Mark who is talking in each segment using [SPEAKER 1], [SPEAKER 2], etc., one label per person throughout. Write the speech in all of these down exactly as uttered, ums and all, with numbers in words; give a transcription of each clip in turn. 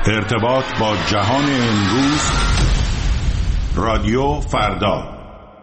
[SPEAKER 1] ارتباط با جهان امروز، رادیو فردا.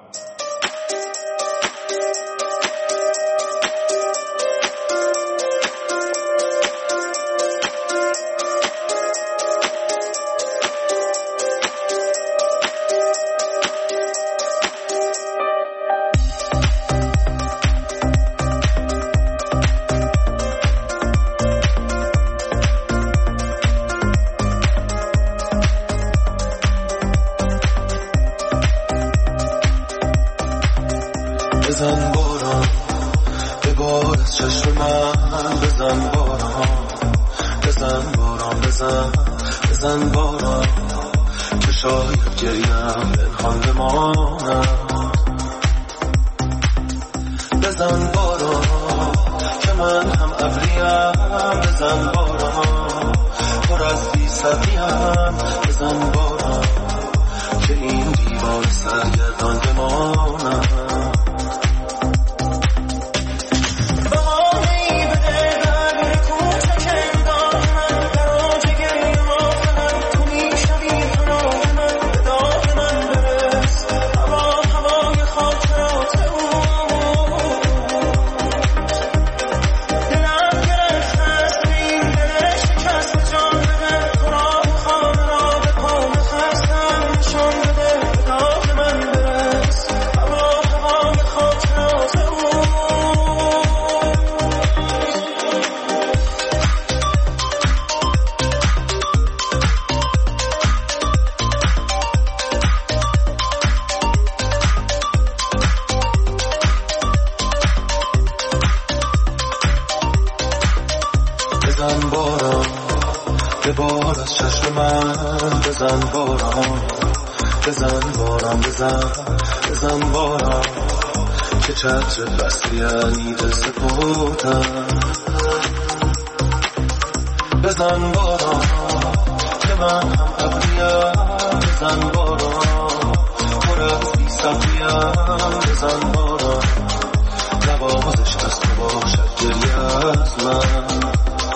[SPEAKER 2] بزن باران به بار از چشم من، بزن باران بزن باران بزن بزن باران که شاید گریم پنهان بمانم. بزن باران که من هم ابریم، بزن باران پر از بی صبریم، بزن باران که این دیوار سرگردان بمانم. بزن باران به بار از چشم من، بزن باران بزن باران بزن بزن باران که چتر بستی نیده سپردم. بزن باران که من هم ابریم، بزن باران پر از بی صبریم، بزن باران نوازش از تو باشد گریه از من.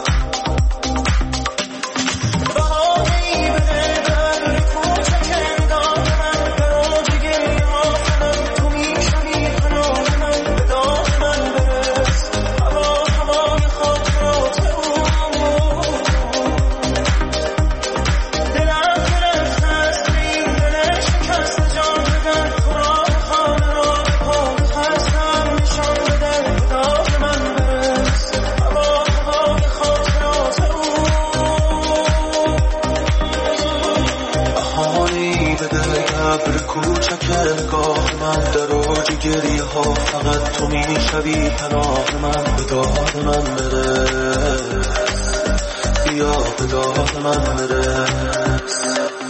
[SPEAKER 2] ابر کوچک انگار من در اوج گریه ها، فقط تو میشوی پناه من. به داد من برس بیا، به داد من برس.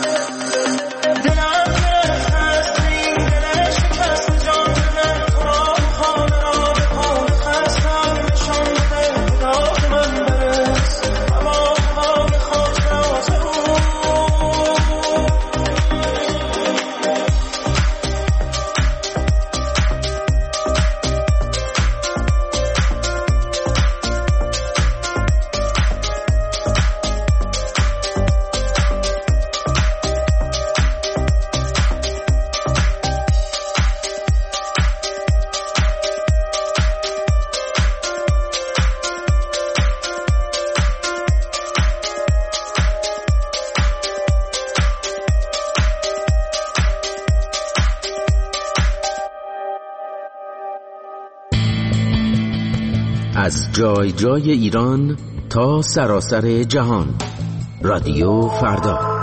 [SPEAKER 3] از جای جای ایران تا سراسر جهان، رادیو فردا.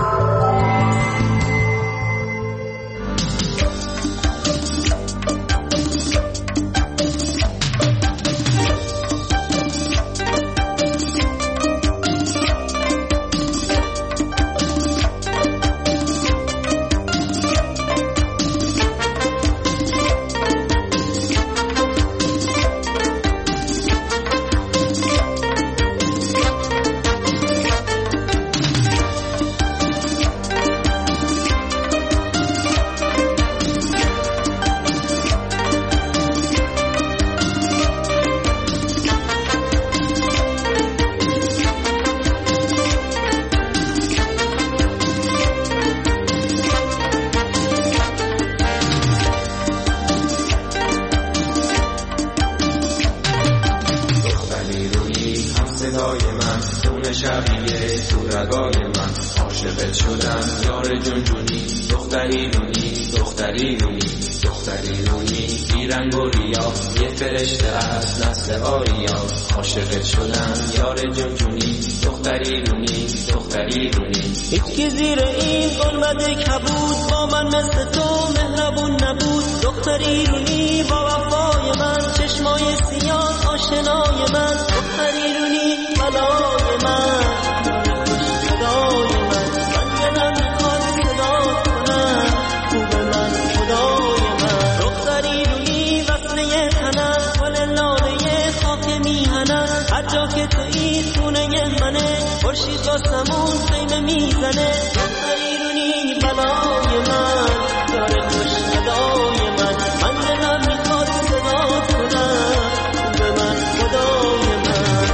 [SPEAKER 4] شقیه تو رگای من، عاشقت شدم یار جونجونی، دختری رونی دختری رونی دختری رونی، بیرنگ و ریا یه فرشته از نسل آریا، عاشقت شدم یار جونجونی، دختری رونی دختری رونی.
[SPEAKER 5] هیچکی زیر این گنبد کبود با من مثل تو مهربون نبود، دختری رونی با وفای من، چشمای سیاه آشنای من، دختری رونی بلای من، صدای من، من دلم میخواد صدا کنم، خوب من خدای من، دختری رونی وصله تنم، گل لاله خاک میهنم، هر جا که تویی خونه منه، خورشید واسمون خیمه میزنه، دختری رونی بلای من، داره خوش صدای من، من دلم میخواد صدا کنم، به من خدای من.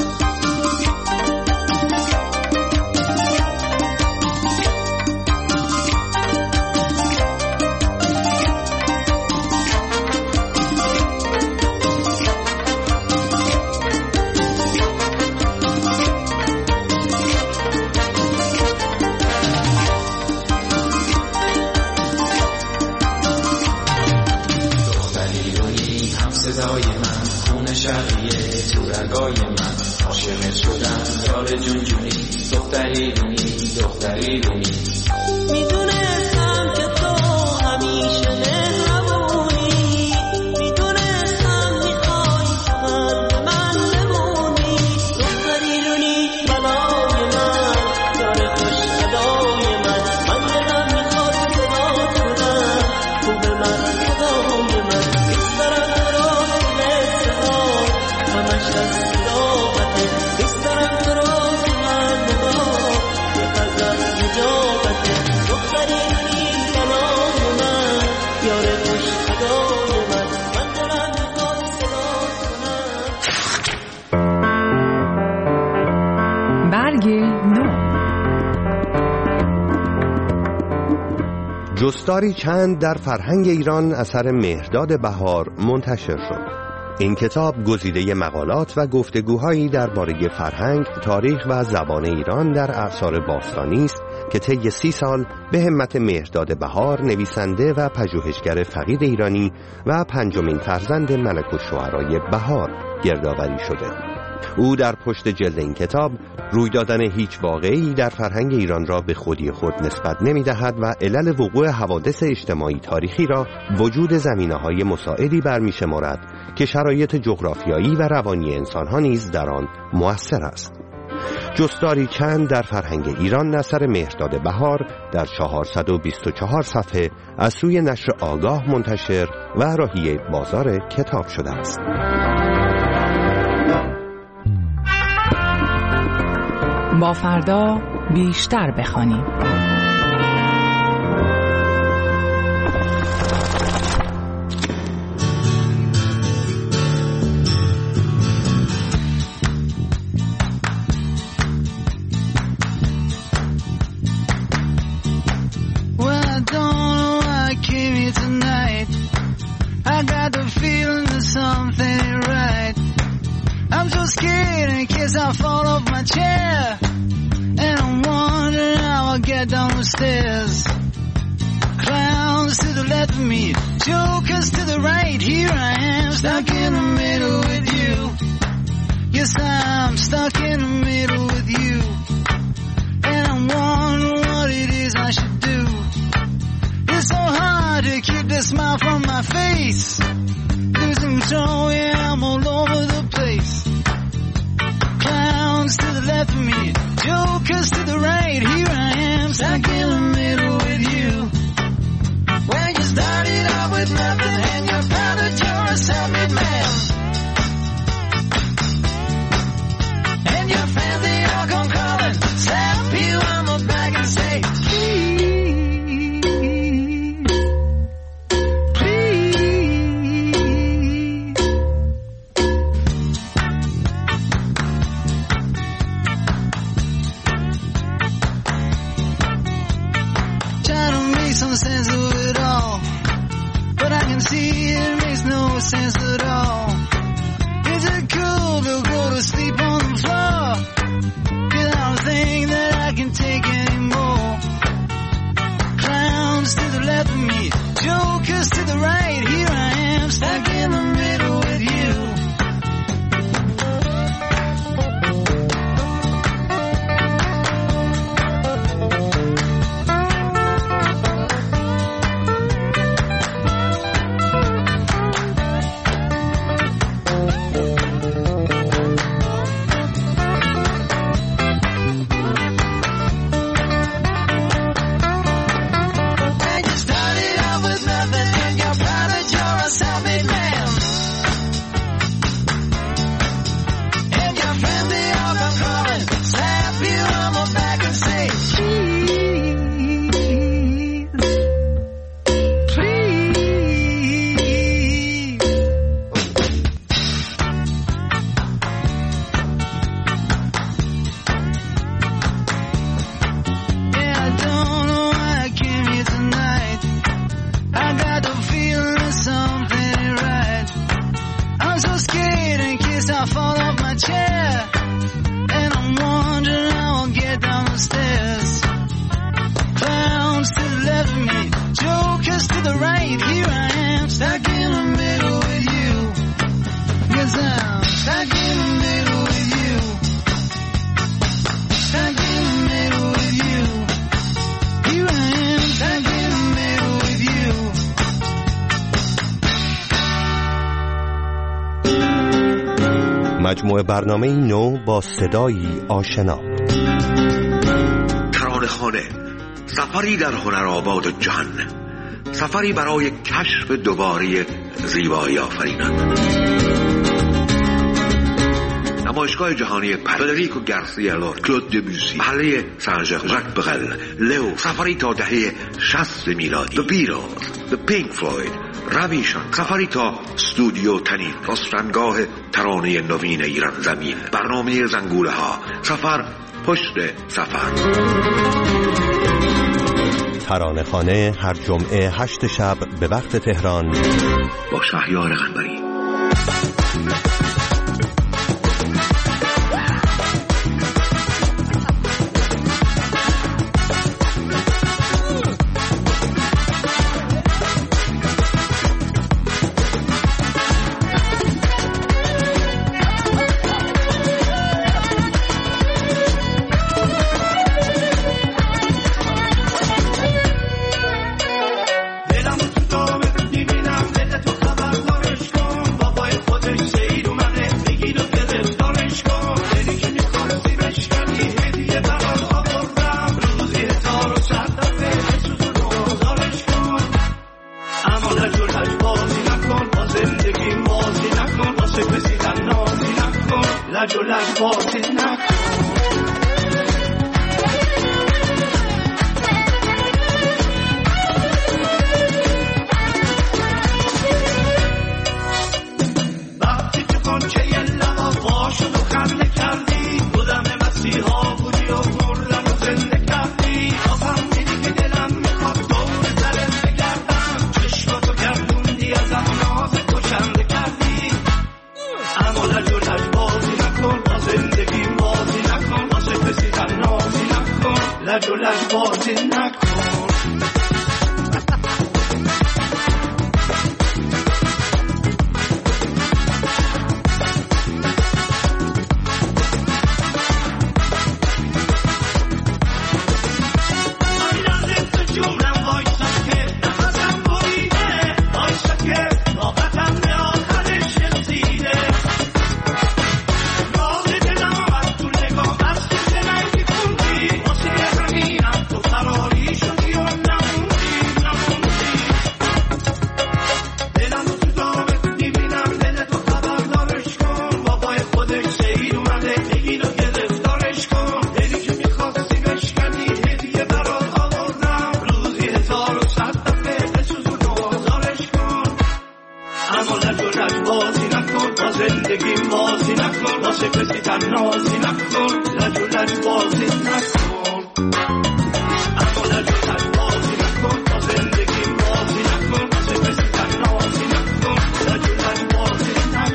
[SPEAKER 4] صدای من، خون شقیه تو رگای من، عاشقت شدم یار جونجونی، دختری رونی دختری رونی.
[SPEAKER 5] میدونستم که تو همیشه مهربونی، میدونستم میخوای فقط به من بمونی، دختری رونی بلای من، داره خوش صدای من، من دلم میخواد صدا کنم، خوب من خدای من، دوست دارم تو رو همش از صداقته، دوست دارم تو رو که من نگاه یه قدر نجابته، دختری رونی بلای من، یار خوش صدای من، من دلم میخواد صدا کنم.
[SPEAKER 6] برگ نو.
[SPEAKER 7] جستاری چند در فرهنگ ایران اثر مهرداد بهار منتشر شد. این کتاب گزیده مقالات و گفتگوهایی درباره فرهنگ، تاریخ و زبان ایران در اعصار باستانی است که طی سی سال به همت مهرداد بهار، نویسنده و پژوهشگر فقید ایرانی و پنجمین فرزند ملک الشعرای بهار گردآوری شده. او در پشت جلد این کتاب روی دادن هیچ واقعی در فرهنگ ایران را به خودی خود نسبت نمی دهد و علل وقوع حوادث اجتماعی تاریخی را وجود زمینه‌های مساعدی برمی شمارد که شرایط جغرافیایی و روانی انسان‌ها نیز در آن مؤثر است. جستاری چند در فرهنگ ایران اثر مهرداد بهار در چهارصد و بیست و چهار صفحه از سوی نشر آگاه منتشر و راهی بازار کتاب شده است.
[SPEAKER 6] با فردا بیشتر بخوانیم.
[SPEAKER 8] I fall off my chair and I'm wondering how I'll get down the stairs. Clowns to the left of me, jokers to the right. Here I am, stuck in the middle with you. Yes, I'm stuck in the middle with you. And I'm wondering what it is I should do. It's so hard to keep the smile from my face. Losing control, yeah, I'm all over the place. Clowns to the left of me, jokers to the right. Here I am, stuck in the middle with you. When you started out with nothing and you're proud that you're a self-made man, and your fans they all come calling, slap you on the back and say, please, please. Try to make some sense of it all, but I can see it makes no sense at all. Is it cool to go to sleep on the floor? think that I can take anymore. Clowns to the left of me, jokers to the right. Here I am, stuck in the middle with you.
[SPEAKER 7] مجموعه برنامه نو با صدایی آشنا.
[SPEAKER 9] ترانه‌خانه، سفری در هنرآباد جهان، سفری برای کشف دوباره زیبایی آفرینان. نمایشگاه جهانی فدریکو گارسیا لورکا، کلود دبوسی، محله سن ژاک بغل، لئو، سفری تا دهه شصت میلادی، The Beatles، The Pink Floyd، رویشان، سفری تا استودیو تنین، رستنگاه ترانه نوین ایران زمین، برنامه زنگوله ها، سفر پشت سفر.
[SPEAKER 7] ترانه‌خانه هر جمعه هشت شب به وقت تهران
[SPEAKER 9] با شهریار قنبری.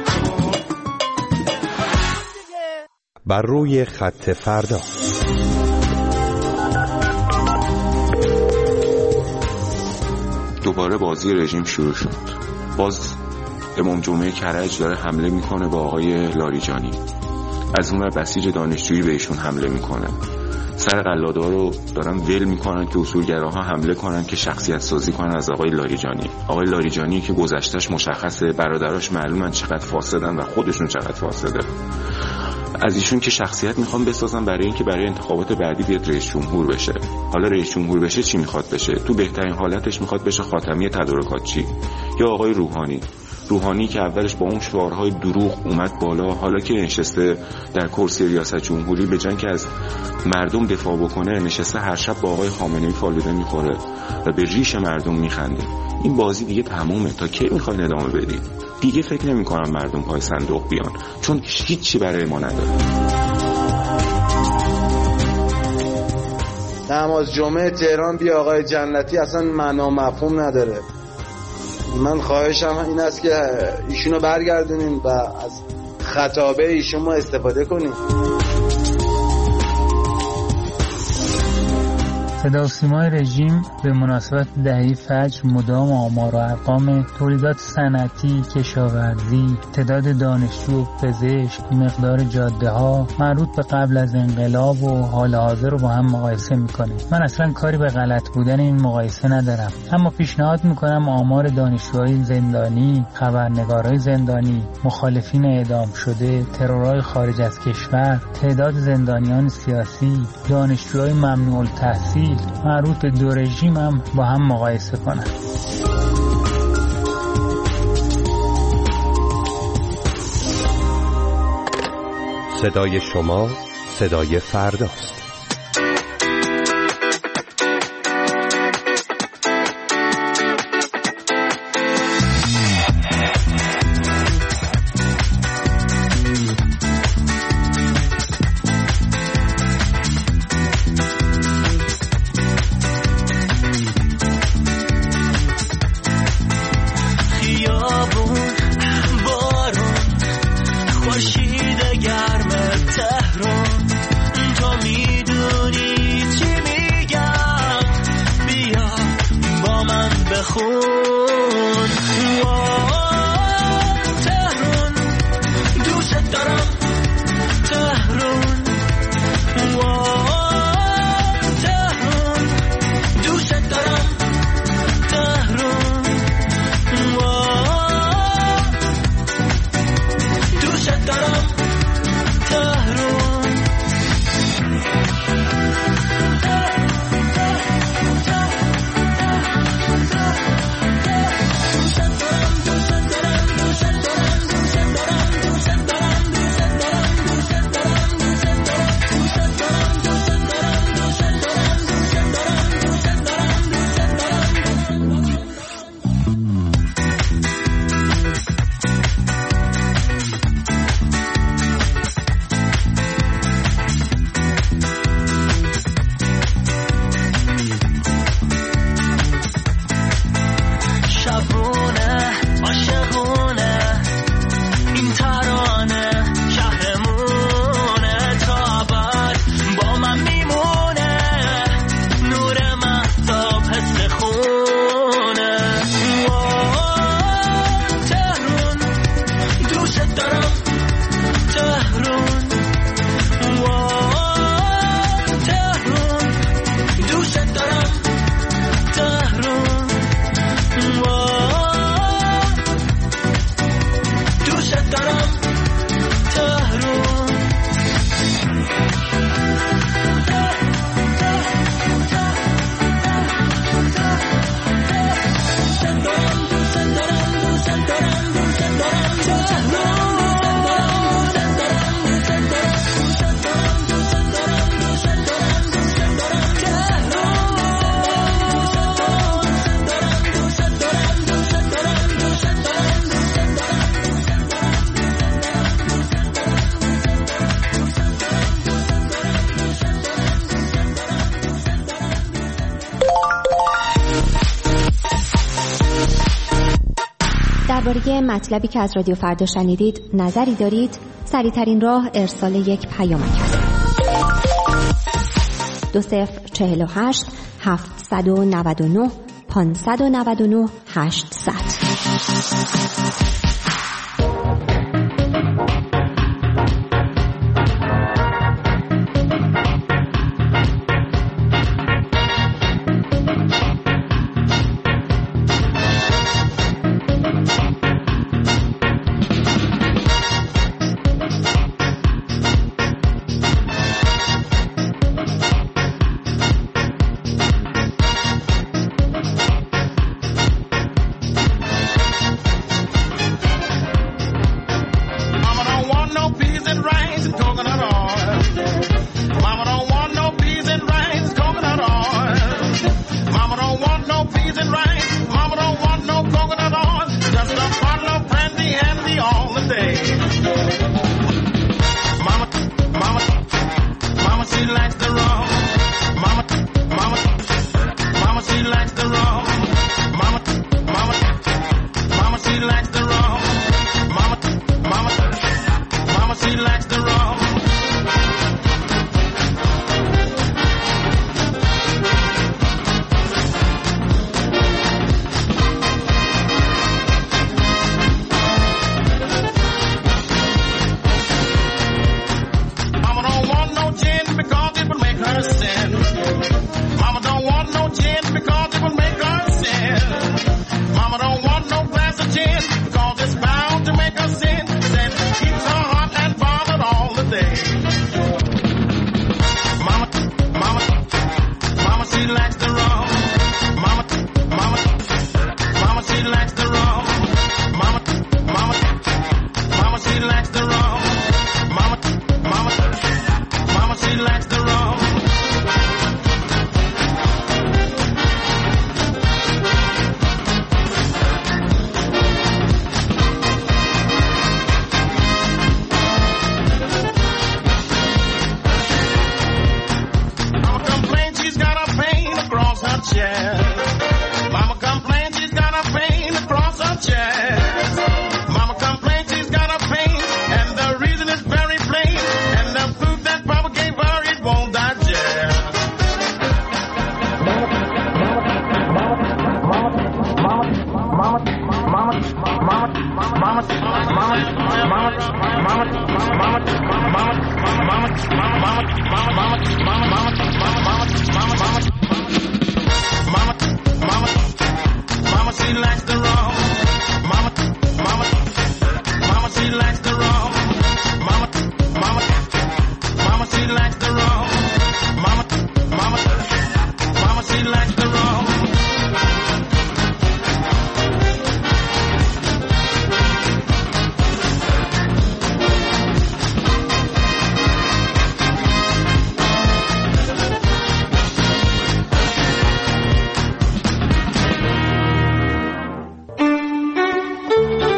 [SPEAKER 7] بر روی خط فردا.
[SPEAKER 10] دوباره بازی رژیم شروع شد. باز امام جمعه کرج داره حمله میکنه با آقای لاریجانی، از اون بسیج دانشجویی بهشون حمله میکنه. سر قلاده رو دارن ول میکنن که اصولگراها حمله کنن که شخصیت سازی کنن از آقای لاریجانی. آقای لاریجانی که گذشتهش مشخصه، برادراش معلومن چقدر فاسدن و خودشون چقدر فاسده. از ایشون که شخصیت میخوام بسازن برای اینکه برای انتخابات بعدی بیاد رئیس جمهور بشه. حالا رئیس جمهور بشه چی میخواد بشه؟ تو بهترین حالتش میخواد بشه خاتمی تدارکاتچی یا آقای روحانی. روحانی که اولش با اون شعارهای دروغ اومد بالا، حالا که نشسته در کرسی ریاست جمهوری به جای که از مردم دفاع بکنه نشسته هر شب با آقای خامنه‌ای فالوده میخوره و به ریش مردم میخنده. این بازی دیگه تمومه. تا کی میخواین ادامه بدید؟ دیگه فکر نمی‌کنم مردم پای صندوق بیان، چون هیچی برای ما نداره.
[SPEAKER 11] نماز جمعه تهران بی آقای جنتی اصلا معنا مفهوم نداره. من خواهشم این است که ایشونو برگردونین و از خطابه ایشون ما استفاده کنیم.
[SPEAKER 12] صدا و سیمای رژیم به مناسبت دهه فجر مدام آمار و ارقام تولیدات صنعتی، کشاورزی، تعداد دانشجو، پزشک، مقدار جاده ها مربوط به قبل از انقلاب و حال حاضر رو با هم مقایسه میکنه. من اصلا کاری به غلط بودن این مقایسه ندارم، اما پیشنهاد میکنم آمار دانشجوهای زندانی، خبرنگارای زندانی، مخالفین اعدام شده، ترورهای خارج از کشور، تعداد زندانیان سیاسی، دانشجوهای ممنوع التحصیل مربوط به دو رژیم هم با هم مقایسه کنن.
[SPEAKER 7] صدای شما صدای فرداست.
[SPEAKER 13] درباره مطلبی که از رادیو فردا شنیدید نظری دارید؟ سریع‌ترین راه ارسال یک پیامک است. دو صفر چهل و هشت هفتصد و نود و نه پانصد و نود و نه هشتصد.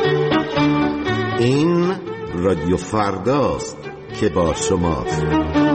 [SPEAKER 14] این رادیو فرداست که با شماست.